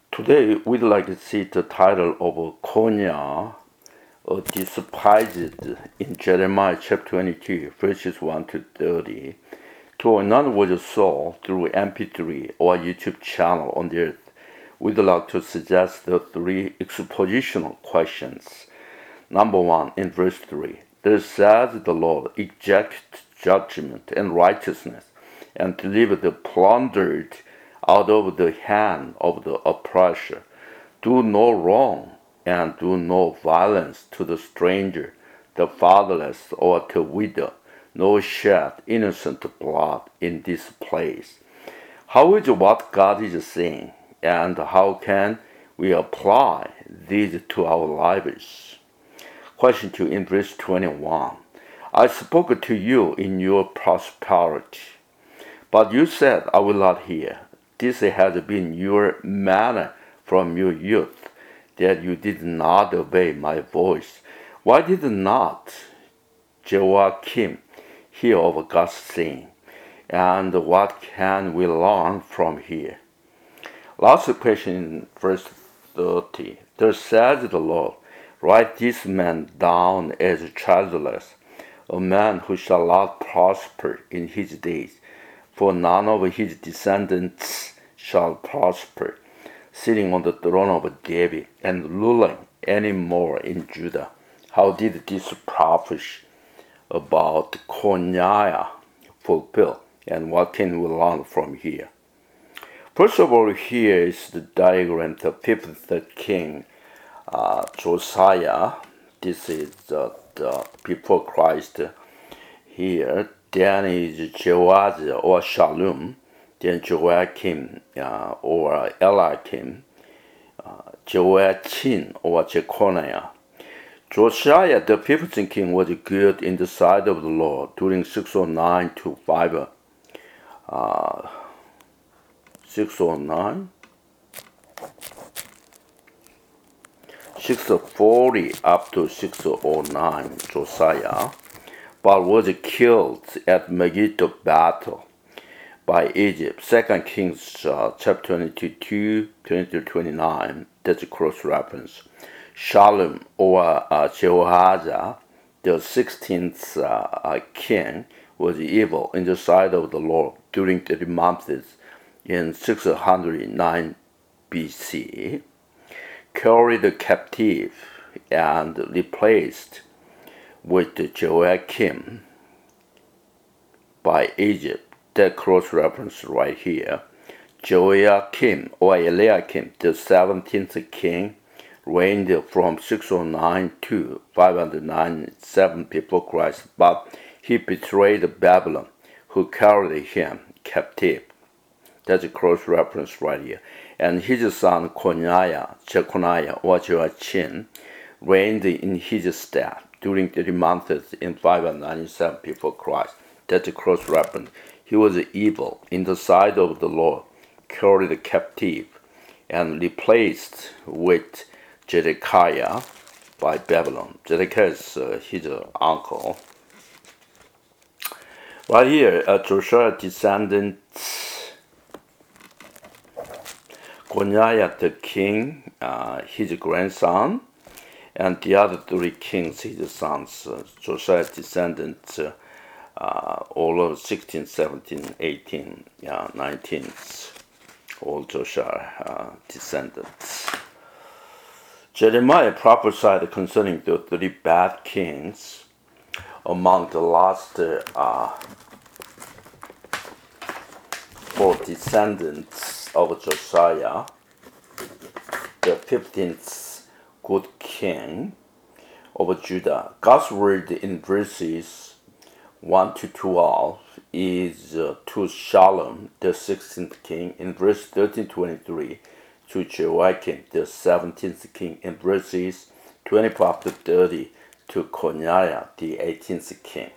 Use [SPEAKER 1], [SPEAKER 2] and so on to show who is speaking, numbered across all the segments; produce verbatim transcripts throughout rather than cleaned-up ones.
[SPEAKER 1] Today, we'd like to see the title of Konya, or despised, in Jeremiah chapter twenty-two, verses one to thirty. To none was soul through M P three or YouTube channel on the earth. We'd like to suggest the three expositional questions. Number one, in verse three, there says the Lord, exact judgment and righteousness, and deliver the plundered out of the hand of the oppressor. Do no wrong, and do no violence to the stranger, the fatherless, or the widow, nor shed innocent blood in this place. How is what God is saying, and how can we apply these to our lives? Question two in verse twenty-one. I spoke to you in your prosperity, but you said, I will not hear. This has been your manner from your youth, that you did not obey my voice. Why did not Joachim hear of God's saying? And what can we learn from here? Last question in verse thirty. Thus says the Lord, write this man down as childless, a man who shall not prosper in his days, for none of his descendants shall prosper, sitting on the throne of David and ruling any more in Judah. How did this prophecy about Koniah fulfill, and what can we learn from here? First of all, here is the diagram of the fifth king, uh, Josiah. This is uh, the before Christ here. Then is Jehoaz or Shalom, then Joachim uh, or Eliakim, uh, Joachim or Jeconiah. Josiah, the fifteenth king, was good in the sight of the Lord during six oh nine to five, uh, six oh nine, six forty up to six oh nine, Josiah, but was killed at Megiddo battle by Egypt. Second Kings uh, chapter twenty-two, twenty to twenty-nine. That's a cross reference. Shalom or uh, Jehoahaz, the sixteenth uh, uh, king, was evil in the sight of the Lord during thirty months in six hundred nine B C. Carried captive and replaced with Joachim by Egypt. That cross reference right here. Joachim or Eliakim, the seventeenth king, reigned from six oh nine to five ninety-seven before Christ, but he betrayed Babylon, who carried him captive. That's a cross reference right here. And his son Koniah, Jeconiah or Joachim, reigned in his stead during thirty months in five ninety-seven before Christ. That's a cross reference. He was evil in the sight of the Lord, carried captive, and replaced with Zedekiah by Babylon. Zedekiah is uh, his uh, uncle. Right here, uh, Josiah's descendants, Koniah the king, uh, his grandson, and the other three kings, his sons, uh, Josiah's descendants, uh, uh, all of sixteen, seventeen, eighteen, uh, nineteen, all Josiah uh, descendants. Jeremiah prophesied concerning the three bad kings among the last uh, four descendants of Josiah. The fifteenth good king of Judah. God's word in verses one to twelve is uh, to Shalom, the sixteenth king, in verse thirteen to twenty-three, to Joachim, the seventeenth king, in verses twenty-five to thirty, to Koniah, the eighteenth king.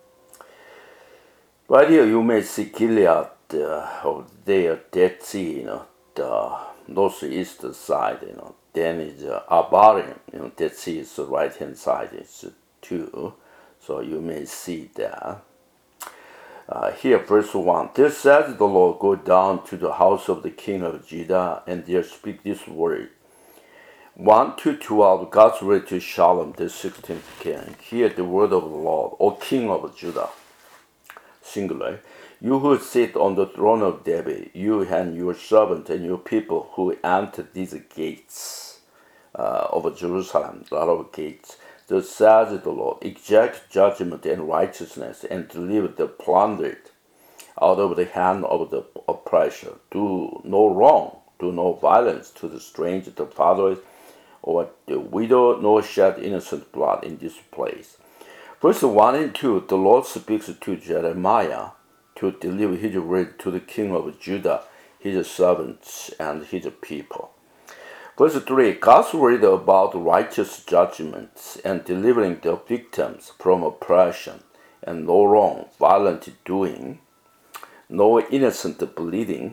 [SPEAKER 1] Right here, you may see Gilead uh, of their Dead Sea, you know, the northeast side, you know. Then is uh, Abarim, you know, Dead Sea is the right hand side, it's uh, two. So you may see that. Uh, here, verse one. This says the Lord, go down to the house of the king of Judah, and there speak this word. one to twelve, God's word to Shalom, the sixteenth king. Hear the word of the Lord, O king of Judah. Singular. You who sit on the throne of David, you and your servant and your people who enter these gates uh, of Jerusalem, a lot of gates. Thus says the Lord, exact judgment and righteousness, and deliver the plundered out of the hand of the oppressor. Do no wrong, do no violence to the stranger, the fatherless, or the widow, nor shed innocent blood in this place. Verse one and two, the Lord speaks to Jeremiah to deliver his word to the king of Judah, his servants, and his people. Verse three, God's word about righteous judgments and delivering the victims from oppression, and no wrong, violent doing, no innocent bleeding,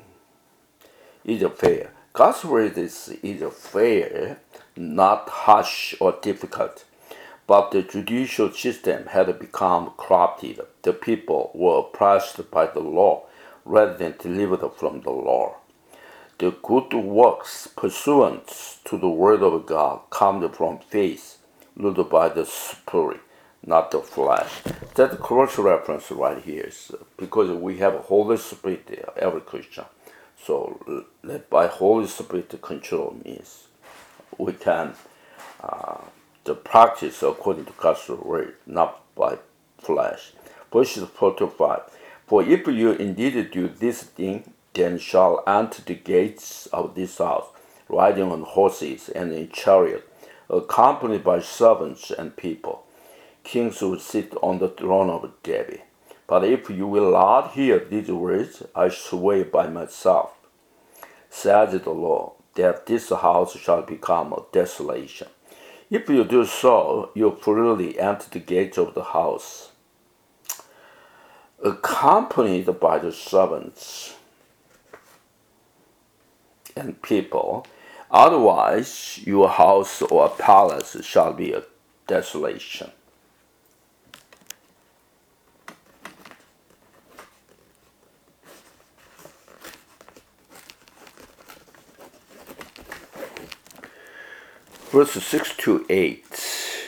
[SPEAKER 1] is fair. God's word is, is fair, not harsh or difficult. But the judicial system had become corrupted. The people were oppressed by the law rather than delivered from the law. The good works pursuant to the word of God come from faith, ruled by the Spirit, not the flesh. That's a cross reference right here, because we have a Holy Spirit, every Christian. So let by Holy Spirit control means we can uh, the practice according to God's word, not by flesh. Verse four to five. For if you indeed do this thing, then shall enter the gates of this house, riding on horses and in chariots, accompanied by servants and people. Kings will sit on the throne of David. But if you will not hear these words, I swear by myself, says the Lord, that this house shall become a desolation. If you do so, you freely enter the gates of the house, accompanied by the servants and people. Otherwise, your house or palace shall be a desolation. Verses six to eight.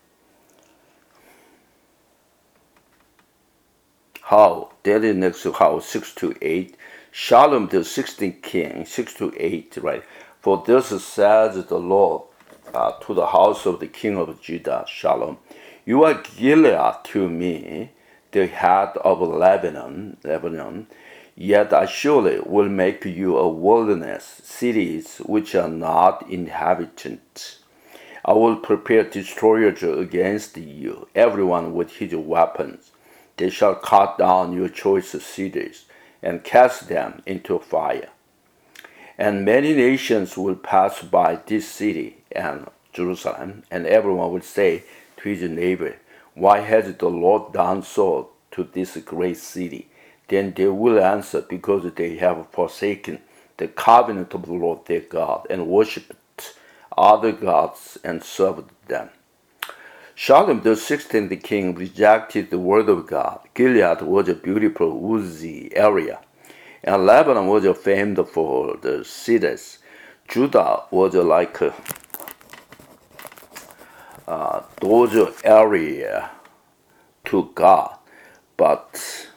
[SPEAKER 1] How? That is next to how, six to eight. Shalom, the sixteenth king, six to eight, right? For this says the Lord uh, to the house of the king of Judah, Shalom. You are Gilead to me, the head of Lebanon, Lebanon. Yet I surely will make you a wilderness, cities which are not inhabited. I will prepare destroyers against you, everyone with his weapons. They shall cut down your choice cedars and cast them into fire. And many nations will pass by this city and Jerusalem, and everyone will say to his neighbor, why has the Lord done so to this great city? Then they will answer, because they have forsaken the covenant of the Lord their God, and worshipped other gods and served them. Shalom, the sixteenth king, rejected the word of God. Gilead was a beautiful woodsy area, and Lebanon was famed for the cedars. Judah was like a uh, those area to God, but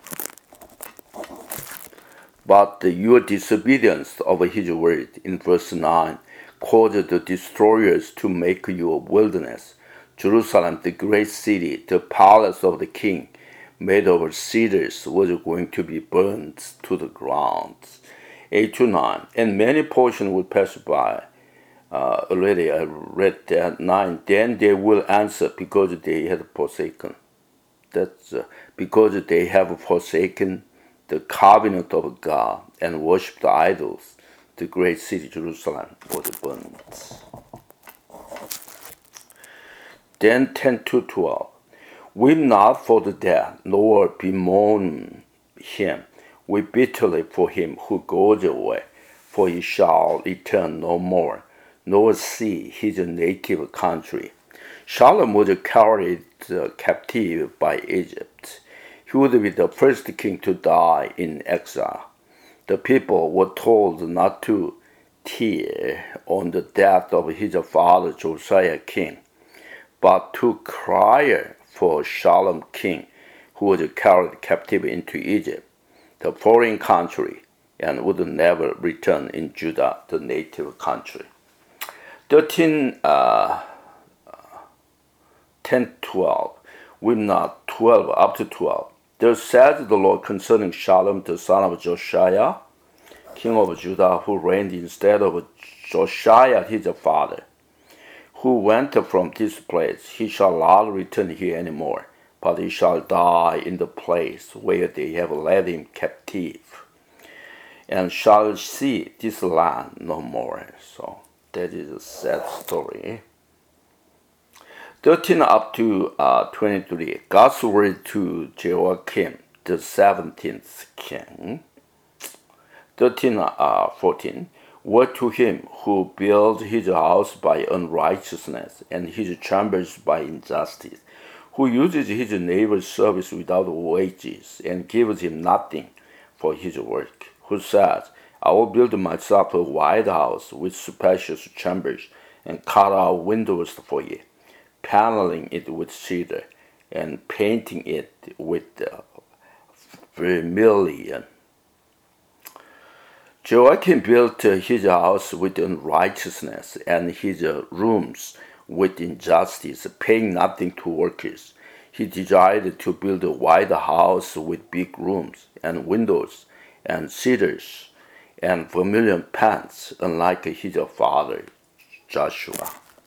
[SPEAKER 1] But your disobedience of his word, in verse nine, caused the destroyers to make you a wilderness. Jerusalem, the great city, the palace of the king, made of cedars, was going to be burned to the ground. eight to nine. And many portions will pass by. Uh, already I read that nine. Then they will answer, because they had forsaken. That's uh, because they have forsaken the covenant of God and worshipped idols. The great city Jerusalem was burned. Then ten to twelve. Weep not for the dead, nor bemoan him. Weep bitterly for him who goes away, for he shall return no more, nor see his native country. Shalom was carried uh, captive by Egypt. He would be the first king to die in exile. The people were told not to tear on the death of his father Josiah king, but to cry for Shalom king, who was carried captive into Egypt, the foreign country, and would never return in Judah, the native country. thirteen, uh, ten, twelve, with not twelve, up to twelve. Thus said the Lord concerning Shalom, the son of Josiah, king of Judah, who reigned instead of Josiah his father, who went from this place. He shall not return here any more, but he shall die in the place where they have led him captive, and shall see this land no more. So that is a sad story. thirteen up to uh, twenty-three. God's word to Jehoiakim, the seventeenth king. thirteen, uh, fourteen. Word to him who builds his house by unrighteousness and his chambers by injustice, who uses his neighbor's service without wages and gives him nothing for his work, who says, I will build myself a wide house with spacious chambers and cut out windows for you, paneling it with cedar and painting it with uh, vermilion. Joachim built his house with unrighteousness and his rooms with injustice, paying nothing to workers. He desired to build a wide house with big rooms and windows and cedars and vermilion paints, unlike his father Joshua.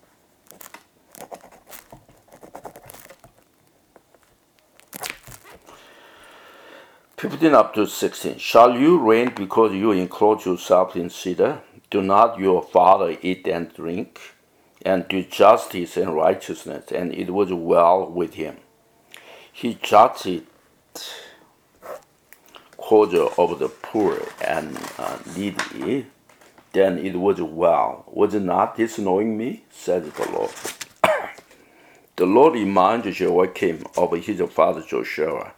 [SPEAKER 1] fifteen up to sixteen. Shall you reign because you enclose yourself in cedar? Do not your father eat and drink, and do justice and righteousness, and it was well with him. He judged cause of the poor and uh, needy, then it was well. Was not this knowing me? Said the Lord. The Lord reminded Joachim of his father Joshua.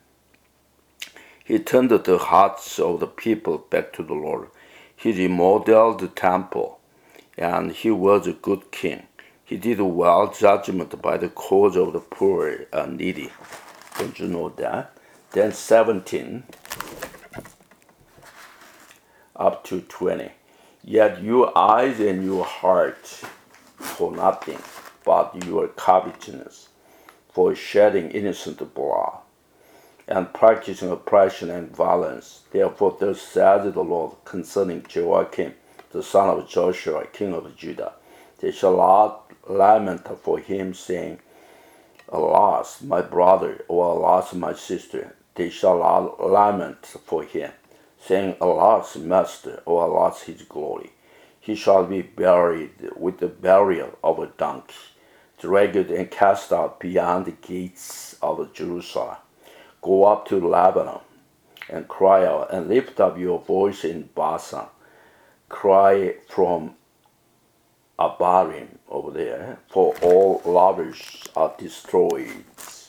[SPEAKER 1] He turned the hearts of the people back to the Lord. He remodeled the temple, and he was a good king. He did well judgment by the cause of the poor and needy. Don't you know that? Then seventeen up to twenty. Yet your eyes and your heart for nothing but your covetousness, for shedding innocent blood, and practicing oppression and violence. Therefore thus says the Lord concerning Joachim, the son of Joshua, king of Judah. They shall not lament for him, saying, Alas, my brother, or alas, my sister. They shall not lament for him, saying, Alas, master, or alas, his glory. He shall be buried with the burial of a donkey, dragged and cast out beyond the gates of Jerusalem. Go up to Lebanon and cry out and lift up your voice in Basan. Cry from Abarim over there, for all lovers are destroyed.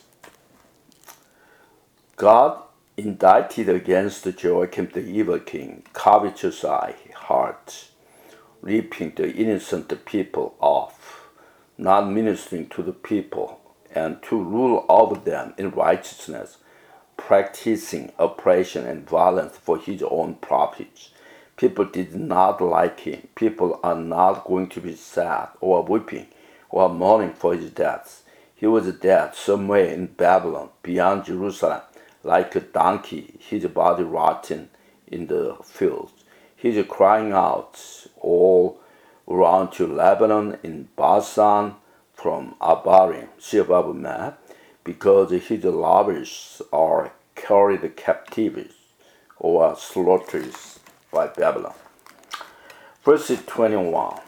[SPEAKER 1] God indicted against Joachim the evil king, covetous eye, heart, ripping the innocent people off, not ministering to the people, and to rule over them in righteousness, practicing oppression and violence for his own profits. People did not like him. People are not going to be sad or weeping or mourning for his death. He was dead somewhere in Babylon, beyond Jerusalem, like a donkey, his body rotten in the fields. He is crying out all around to Lebanon in Basan from Abarim, see above map, because his lovers are carried captives or slaughtered by Babylon. Verse twenty-one.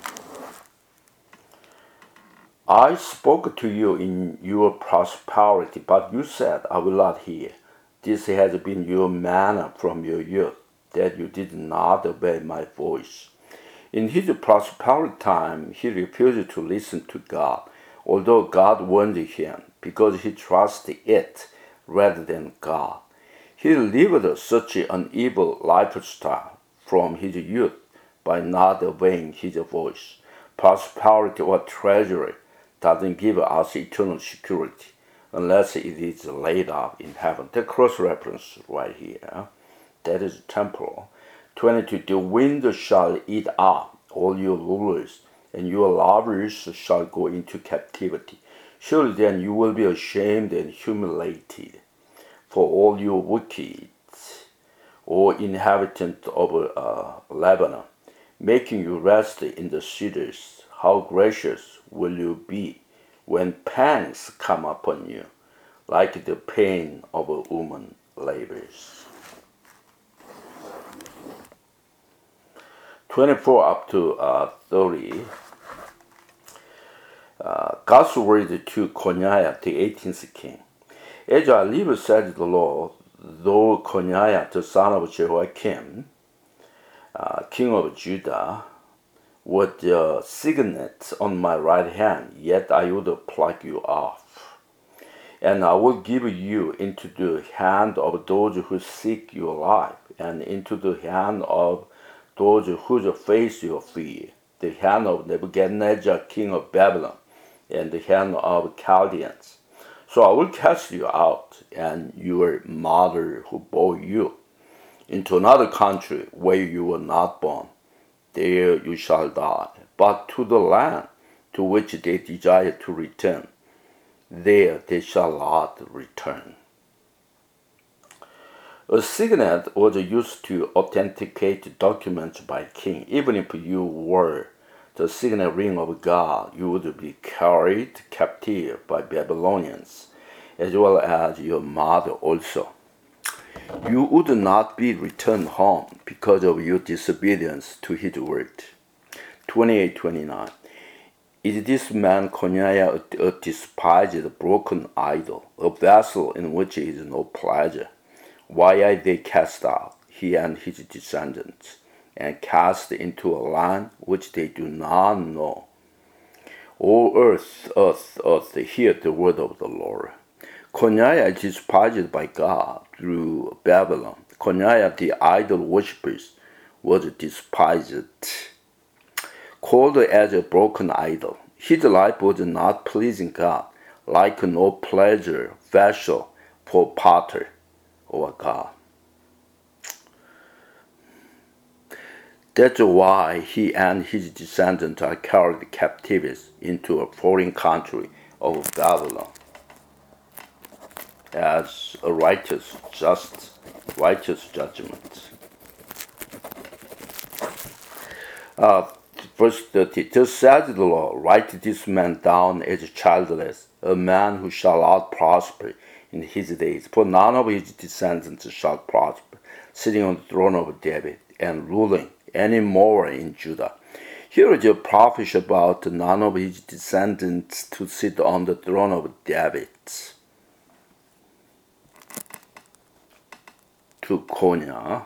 [SPEAKER 1] I spoke to you in your prosperity, but you said, I will not hear. This has been your manner from your youth, that you did not obey my voice. In his prosperity time, he refused to listen to God, although God warned him, because he trusted it rather than God. He lived such an evil lifestyle from his youth by not obeying his voice. Prosperity or treasury doesn't give us eternal security unless it is laid up in heaven. The cross reference right here, that is temporal. twenty-two, the wind shall eat up all your rulers, and your lovers shall go into captivity. Surely then you will be ashamed and humiliated for all your wicked, O inhabitant of uh, Lebanon, making you rest in the cedars. How gracious will you be when pangs come upon you, like the pain of a woman labors. twenty-four up to uh, thirty. Uh, God's word to Coniah, the eighteenth king. As I live, said the Lord, though Coniah, the son of Jehoiakim, uh, king of Judah, with the signet on my right hand, yet I would pluck you off. And I will give you into the hand of those who seek your life, and into the hand of those whose face you fear, the hand of Nebuchadnezzar, king of Babylon, and the hand of Chaldeans. So I will cast you out, and your mother who bore you, into another country where you were not born. There you shall die, but to the land to which they desire to return, there they shall not return. A signet was used to authenticate documents by king. Even if you were the signet ring of God, you would be carried captive by Babylonians, as well as your mother also. You would not be returned home because of your disobedience to his word. twenty-eight twenty-nine. Is this man Coniah a, a despised broken idol, a vessel in which is no pleasure? Why are they cast out, he and his descendants, and cast into a land which they do not know? O earth, earth, earth, hear the word of the Lord. Coniah is despised by God through Babylon. Coniah, the idol worshippers, was despised, called as a broken idol. His life was not pleasing God, like no pleasure vessel for potter or God. That's why he and his descendants are carried captives into a foreign country of Babylon as a righteous, just, righteous judgment. Uh, verse thirty, thus says the Lord, write this man down as childless, a man who shall not prosper in his days, for none of his descendants shall prosper, sitting on the throne of David and ruling any more in Judah. Here is a prophecy about none of his descendants to sit on the throne of David. To Coniah.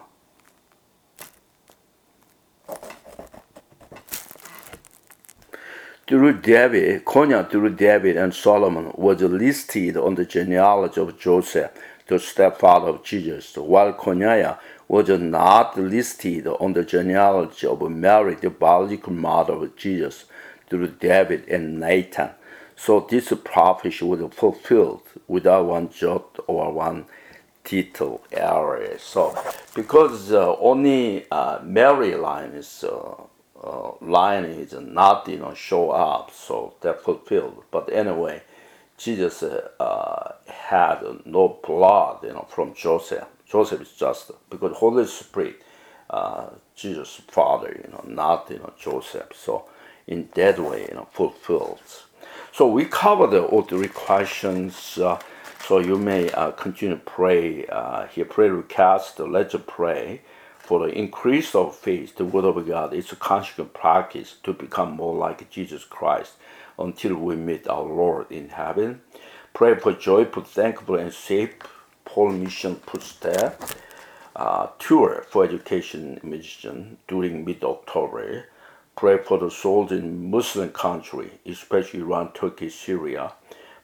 [SPEAKER 1] Through David, Coniah through David and Solomon was listed on the genealogy of Joseph, the stepfather of Jesus, while Coniah was not listed on the genealogy of Mary, the biological mother of Jesus, through David and Nathan. So this prophecy was fulfilled without one jot or one tittle error. So because uh, only uh, Mary line is uh, uh, line is not you know show up, so that fulfilled. But anyway, Jesus uh, uh, had no blood you know from Joseph. Joseph is just because Holy Spirit, uh, Jesus' father, you know, not you know Joseph. So in that way, you know, fulfilled. So we covered all three questions. Uh, so you may uh, continue to pray uh, here. Prayer request. Let's pray for the increase of faith. The Word of God is a constant practice to become more like Jesus Christ until we meet our Lord in heaven. Pray for joyful, thankful, and safe Paul Mission Puster uh, tour for education mission during mid-October. Pray for the souls in Muslim country, especially Iran, Turkey, Syria.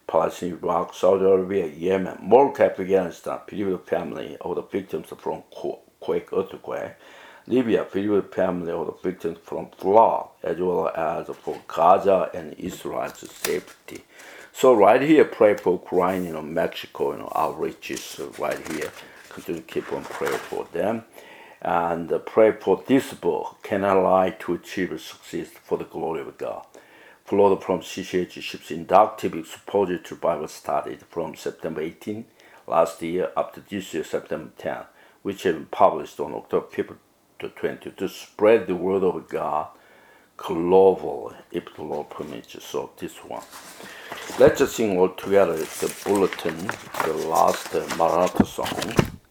[SPEAKER 1] Palestine, Iraq, Saudi Arabia, Yemen, Morocco, Afghanistan, bereaved family of the victims from quake, earthquake, Libya, bereaved family of the victims from flood, as well as for Gaza and Israel's safety. So right here, pray for Ukraine, you know, Mexico, you know, outreaches right here. Continue to keep on praying for them. And uh, pray for this book, Can I Lie to Achieve Success for the Glory of God? Florida from C C H Ship's inductive exposure to Bible study from September eighteenth last year up to this year, September tenth, which have been published on October fifth to twentieth to spread the word of God globally, if the Lord permits. So this one. Let's just sing all together the bulletin, the last uh, Maranatha song.